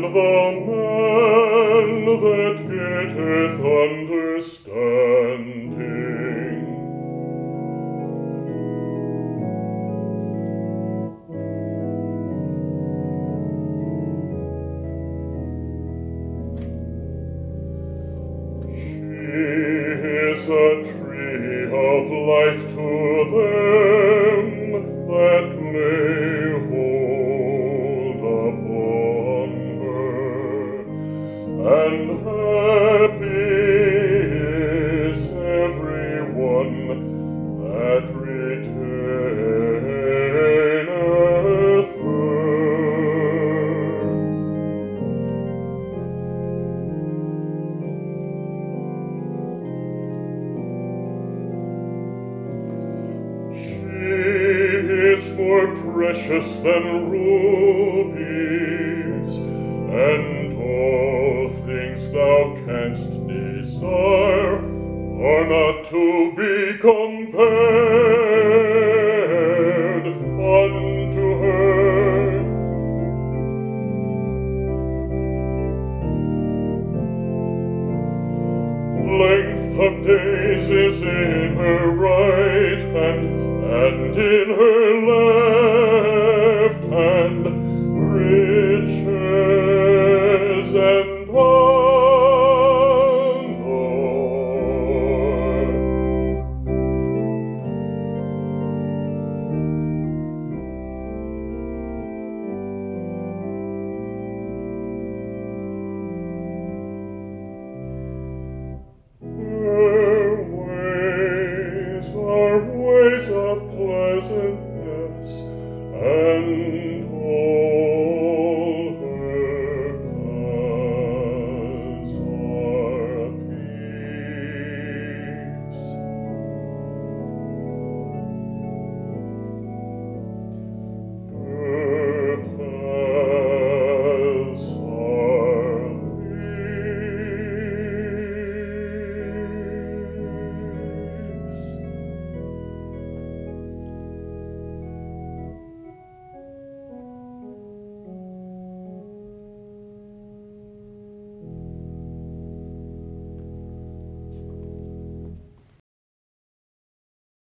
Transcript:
the man that getteth understanding. She is a tree of life to them that lay hold upon her, and happy is every one that retaineth her. She is more precious than rubies, and all things thou canst desire are not to be compared unto her. Length of days is in her right hand, and in her left.